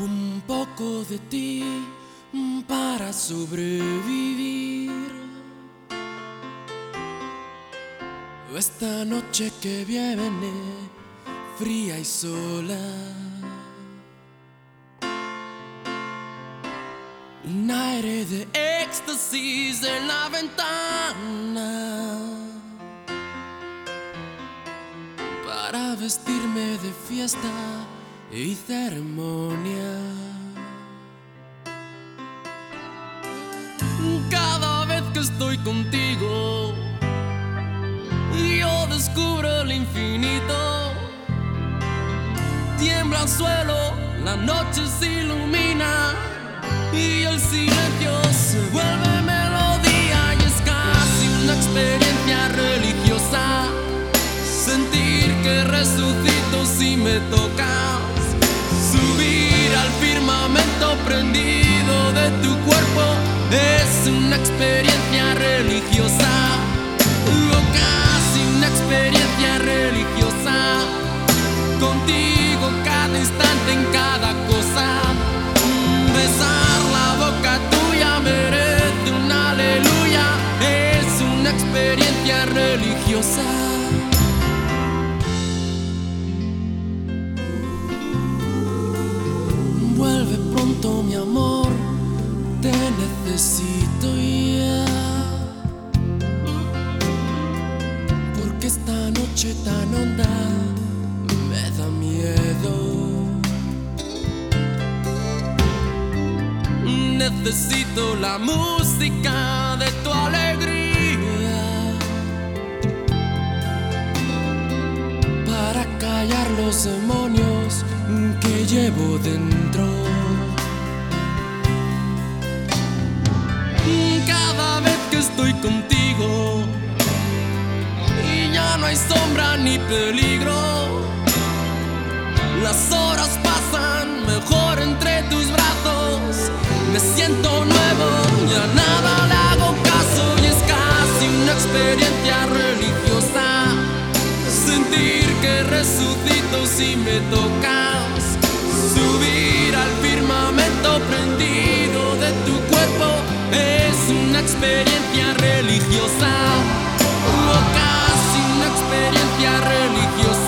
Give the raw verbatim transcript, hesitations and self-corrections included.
Un poco de ti para sobrevivir. Esta noche que viene, fría y sola, un aire de éxtasis en la ventana para vestirme de fiesta y ceremonia. Cada vez que estoy contigo, yo descubro el infinito. Tiembla el suelo, la noche se ilumina y el silencio se vuelve melodía. Y es casi una experiencia religiosa sentir que resucito si me tocas. Subir al firmamento prendido de tu cuerpo es una experiencia religiosa, o casi una experiencia religiosa. Contigo cada instante, en cada cosa, besar la boca tuya merece un aleluya. Es una experiencia religiosa. Vuelve pronto, mi amor, te necesito ya, porque esta noche tan honda me da miedo. Necesito la música de tu alegría para callar los demonios que llevo dentro. Cada vez que estoy contigo y ya no hay sombra ni peligro, las horas pasan mejor entre tus brazos. Me siento nuevo, ya nada le hago caso. Y es casi una experiencia religiosa sentir que resucito si me tocas. Subir al firmamento prendido de tu cuerpo es una experiencia religiosa, o casi una experiencia religiosa.